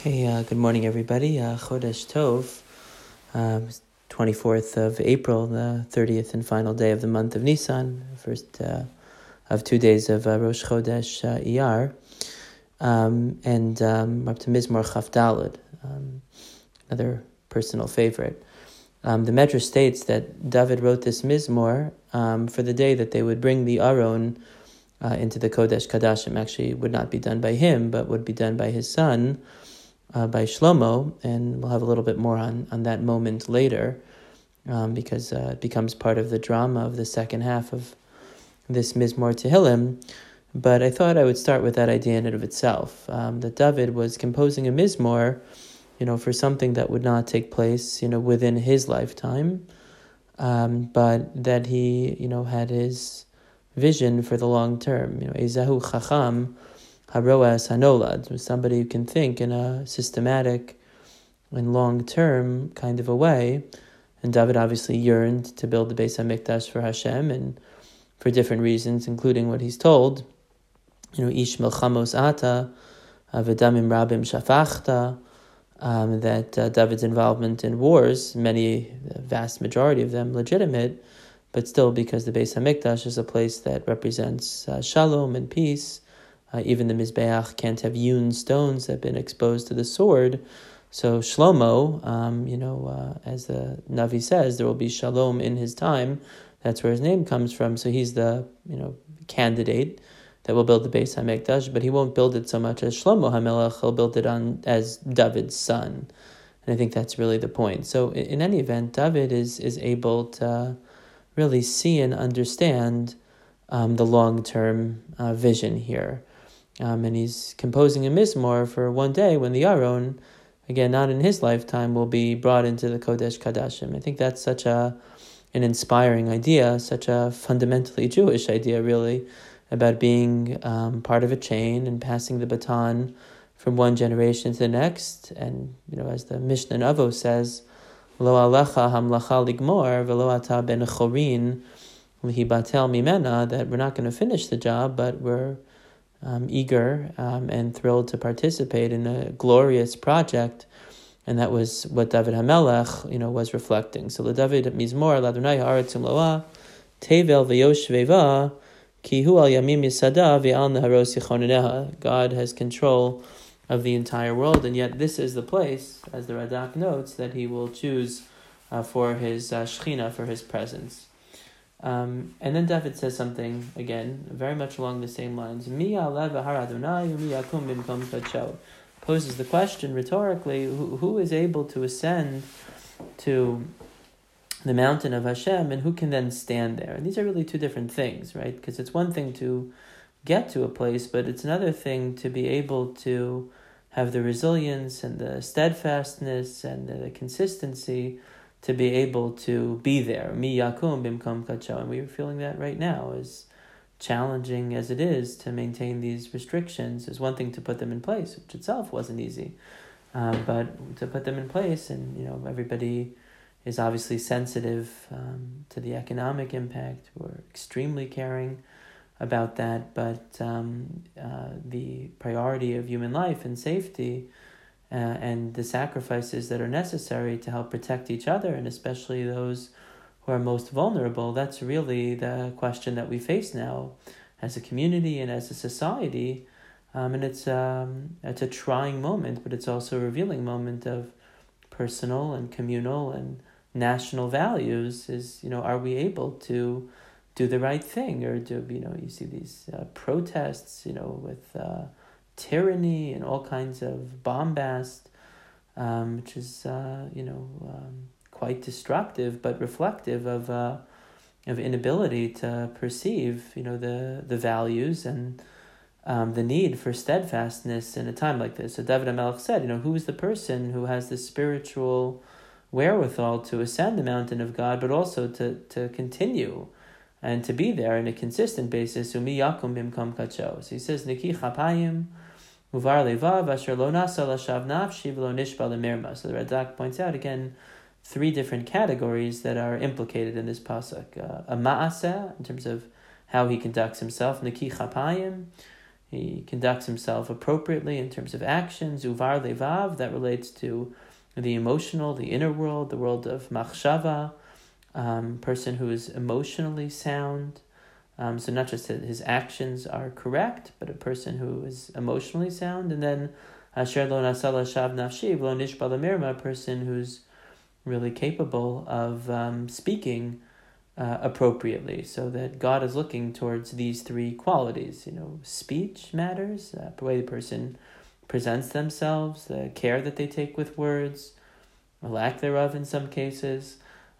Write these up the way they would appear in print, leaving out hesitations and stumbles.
Hey, good morning, everybody. Chodesh Tov, 24th of April, the 30th and final day of the month of Nisan, first of 2 days of Rosh Chodesh Iyar, and up to Mizmor Chaf Daled, another personal favorite. The Medrash states that David wrote this Mizmor for the day that they would bring the Aron into the Kodesh Kadashim. Actually, it would not be done by him, but would be done by his son, by Shlomo, and we'll have a little bit more on that moment later, because it becomes part of the drama of the second half of this Mizmor Tehillim. But I thought I would start with that idea in and of itself, that David was composing a Mizmor, for something that would not take place, within his lifetime, but that he, had his vision for the long term. Ezahu Chacham Haroas Hanolad, somebody who can think in a systematic and long-term kind of a way. And David obviously yearned to build the Beis HaMikdash for Hashem, and for different reasons, including what he's told, Ish Melchamos Ata, V'damim Rabim Shafachta, that David's involvement in wars, the vast majority of them legitimate, but still because the Beis HaMikdash is a place that represents shalom and peace. Even the Mizbeach can't have hewn stones that have been exposed to the sword. So Shlomo, as the Navi says, there will be shalom in his time. That's where his name comes from. So he's the candidate that will build the Beis HaMikdash, but he won't build it so much as Shlomo HaMelech. He'll build it as David's son. And I think that's really the point. So in any event, David is able to really see and understand the long-term vision here. And he's composing a Mizmor for one day when the Aron, again, not in his lifetime, will be brought into the Kodesh Kadashim. I think that's such an inspiring idea, such a fundamentally Jewish idea, really, about being part of a chain and passing the baton from one generation to the next. And, as the Mishnah in Avos says, Lo alecha hamlacha ligmor, velo ata ben chorin lihibatel mimena, that we're not going to finish the job, but we're eager and thrilled to participate in a glorious project. And that was what David HaMelech, was reflecting. So David Mizmor Ladonai Haaretz Umloa Tevel V'Yoshveva Ki Hu Al Yamim Yisada V'Al Neharos Yichoneneha. God has control of the entire world, and yet this is the place, as the Radak notes, that he will choose for his Shechina, for his presence. And then David says something, again, very much along the same lines. Poses the question rhetorically, who is able to ascend to the mountain of Hashem, and who can then stand there? And these are really two different things, right? Because it's one thing to get to a place, but it's another thing to be able to have the resilience and the steadfastness and the consistency to be able to be there. Mi yakum bimkom kacho. And we are feeling that right now, as challenging as it is to maintain these restrictions. Is one thing to put them in place, which itself wasn't easy. But to put them in place, and everybody is obviously sensitive to the economic impact. We're extremely caring about that, but the priority of human life and safety and the sacrifices that are necessary to help protect each other, and especially those who are most vulnerable, that's really the question that we face now as a community and as a society. And it's a trying moment, but it's also a revealing moment of personal and communal and national values. Are we able to do the right thing, or do you see these protests, with tyranny and all kinds of bombast, which is quite destructive, but reflective of inability to perceive the values and the need for steadfastness in a time like this. So David HaMelech said, who is the person who has the spiritual wherewithal to ascend the mountain of God, but also to continue and to be there on a consistent basis. Umi yakum bimkom kacho. So he says, Niki chapayim uvar levav asher lo nasa lashav nafshi v'lo nishba lemirma. So the Radak points out again 3 different categories that are implicated in this pasuk. A ma'aseh, in terms of how he conducts himself. Niki chapayim, He conducts himself appropriately in terms of actions. Uvar levav, that relates to the emotional, the inner world, the world of machshava, person who is emotionally sound. So not just that his actions are correct, but a person who is emotionally sound. And then asher lo nasala shav nafshi lo nishba lamirma, a person who's really capable of speaking appropriately, so that God is looking towards these three qualities. Speech matters, the way the person presents themselves, the care that they take with words, or lack thereof in some cases,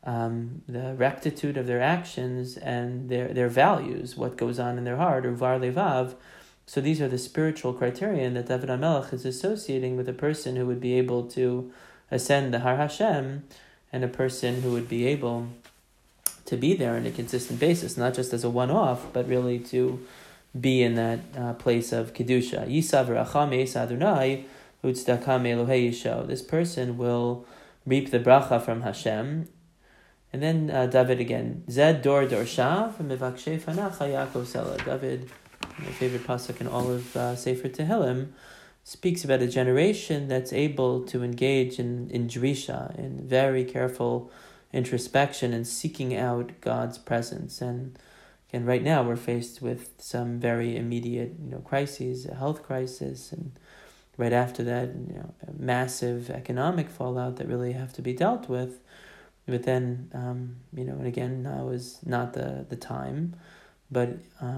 the rectitude of their actions and their values, what goes on in their heart, or var levav. So these are the spiritual criterion that David HaMelech is associating with a person who would be able to ascend the Har Hashem, and a person who would be able to be there on a consistent basis, not just as a one-off, but really to be in that place of Kedusha. Yisav racham me'es Adonai u'tzdaka me'Elohei Yisho. This person will reap the bracha from Hashem. And then David again, Zed dor dorshav mivakshei fanacha Yaakov Sela. David, my favorite pasuk in all of Sefer Tehillim, speaks about a generation that's able to engage in drisha, in very careful introspection and seeking out God's presence. And again, right now we're faced with some very immediate, crises, a health crisis, and right after that, a massive economic fallout that really have to be dealt with. But then, and again, now is not the time, but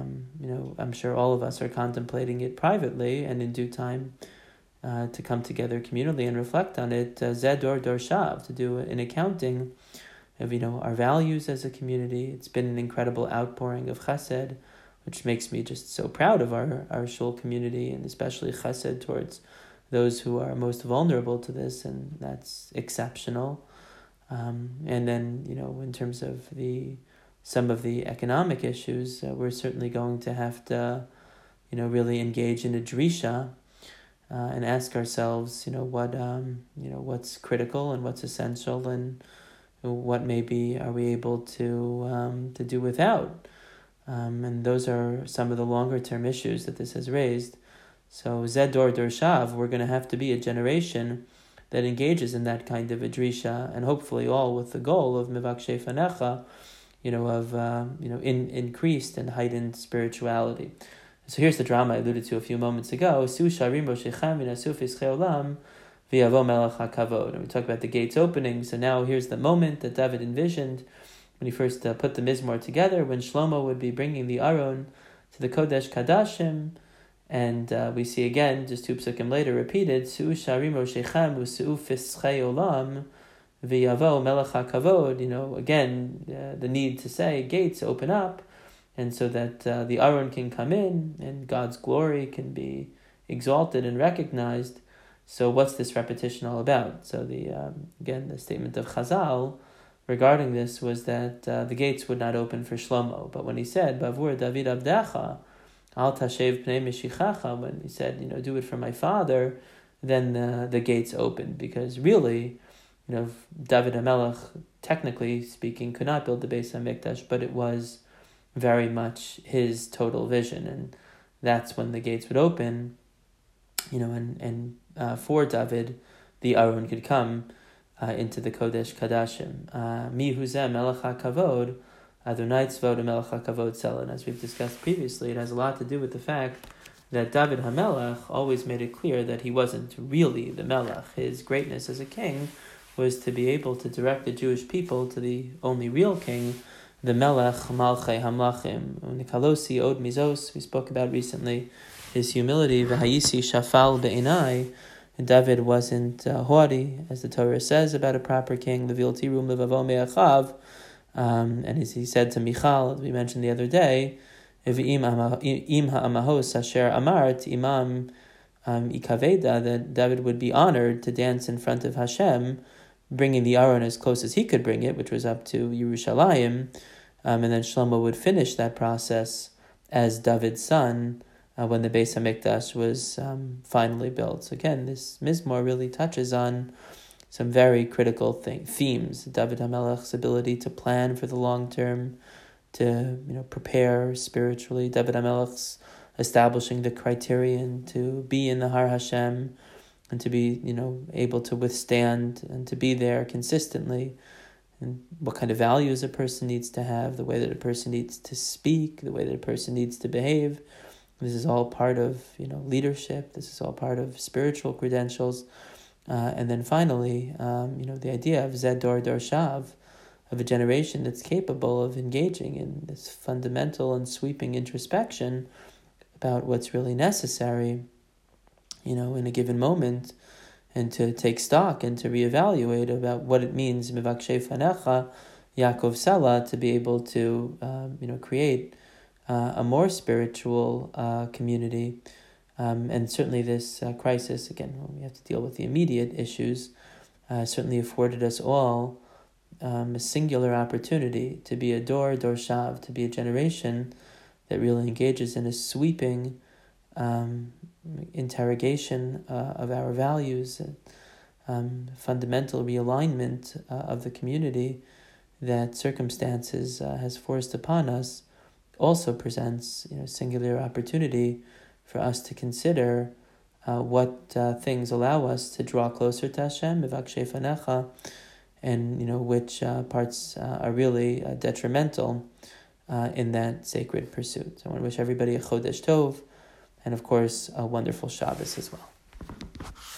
I'm sure all of us are contemplating it privately and in due time to come together communally and reflect on it. Zed dor shav, to do an accounting of our values as a community. It's been an incredible outpouring of chesed, which makes me just so proud of our shul community, and especially chesed towards those who are most vulnerable to this, and that's exceptional. And then in terms of some of the economic issues, we're certainly going to have to really engage in a drisha and ask ourselves what's critical and what's essential, and what maybe are we able to do without. And those are some of the longer term issues that this has raised. So Zed dor shav, we're going to have to be a generation that engages in that kind of a drisha, and hopefully all with the goal of mivakshei fanecha, increased and heightened spirituality. So here's the drama I alluded to a few moments ago. Su sharim roshechem v'nasu fischei olam v'yavo melech hakavod. And we talked about the gates opening. So now here's the moment that David envisioned when he first put the Mizmor together, when Shlomo would be bringing the Aron to the Kodesh Kadashim. And we see again, just 2 psukim later, repeated, Su'u sharim roshechem u'su'u fischei olam v'yavo melech hakavod. Again, the need to say, gates open up, and so that the Aron can come in, and God's glory can be exalted and recognized. So what's this repetition all about? So the statement of Chazal regarding this was that the gates would not open for Shlomo. But when he said, Bavur David Abdecha, Al Tashev Pnei Mishichacha, when he said, do it for my father, then the gates opened. Because really, David HaMelech, technically speaking, could not build the Beis HaMikdash, but it was very much his total vision. And that's when the gates would open, and for David, the Aron could come into the Kodesh Kadashim. Mi huzeh melech hakavod, Adonai tzvod melech hakavod sela. And as we've discussed previously, it has a lot to do with the fact that David HaMelech always made it clear that he wasn't really the Melech. His greatness as a king was to be able to direct the Jewish people to the only real king, the Melech Malchei Hamlachim. Nikalosi od mizos, we spoke about recently, his humility, v'hayisi shafal be'enai. David wasn't haughty, as the Torah says about a proper king, levil tirum levavo me'achav, and as he said to Michal, as we mentioned the other day, im ha'amahos asher amart imam ikaveda, that David would be honored to dance in front of Hashem, bringing the Aron as close as he could bring it, which was up to Yerushalayim, and then Shlomo would finish that process as David's son when the Beis HaMikdash was finally built. So again, this Mizmor really touches on some very critical themes. David HaMelech's ability to plan for the long term, to prepare spiritually. David HaMelech's establishing the criterion to be in the Har Hashem and to be, able to withstand and to be there consistently, and what kind of values a person needs to have, the way that a person needs to speak, the way that a person needs to behave. This is all part of, leadership. This is all part of spiritual credentials. And then finally, the idea of Zed Dor Shav, of a generation that's capable of engaging in this fundamental and sweeping introspection about what's really necessary, in a given moment, and to take stock and to reevaluate about what it means, Mivakshei Fanecha, Yaakov Sala, to be able to, create a more spiritual community. And certainly this crisis, again, when we have to deal with the immediate issues, certainly afforded us all a singular opportunity to be a Dor Shav, to be a generation that really engages in a sweeping interrogation of our values, fundamental realignment of the community that circumstances has forced upon us. Also presents singular opportunity for us to consider what things allow us to draw closer to Hashem, Mivakshei Fanecha, and which parts are really detrimental in that sacred pursuit. So I want to wish everybody a Chodesh Tov, and of course a wonderful Shabbos as well.